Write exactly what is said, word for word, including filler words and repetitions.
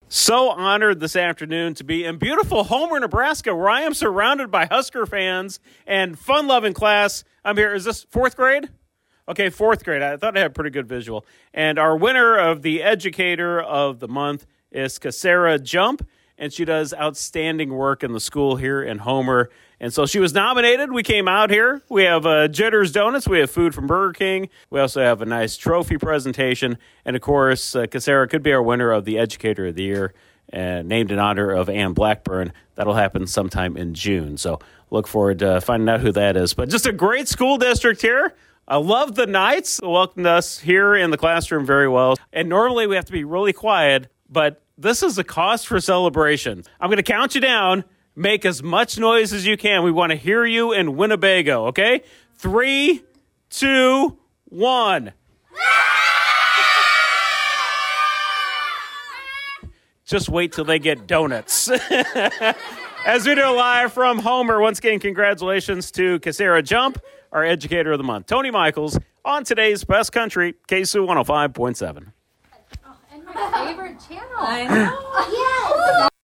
So honored this afternoon to be in beautiful Homer, Nebraska, where I am surrounded by Husker fans and fun-loving class. I'm here. Is this fourth grade? Okay, fourth grade. I thought I had a pretty good visual. And our winner of the Educator of the Month is Casera Jump, and she does outstanding work in the school here in Homer. And so she was nominated. We came out here. We have uh, Jitters Donuts. We have food from Burger King. We also have a nice trophy presentation. And, of course, uh, Casera could be our winner of the Educator of the Year, uh, named in honor of Ann Blackburn. That'll happen sometime in June. So look forward to finding out who that is. But just a great school district here. I love the Knights. Welcomed us here in the classroom very well. And normally we have to be really quiet, but this is a cause for celebration. I'm going to count you down. Make as much noise as you can. We want to hear you in Winnebago, okay? Three, two, one. Just wait till they get donuts. As we do live from Homer, once again, congratulations to Casera Jump, our Educator of the Month. Tony Michaels on today's Best Country, K S U one oh five point seven. Oh, and my favorite channel. I know. Yes.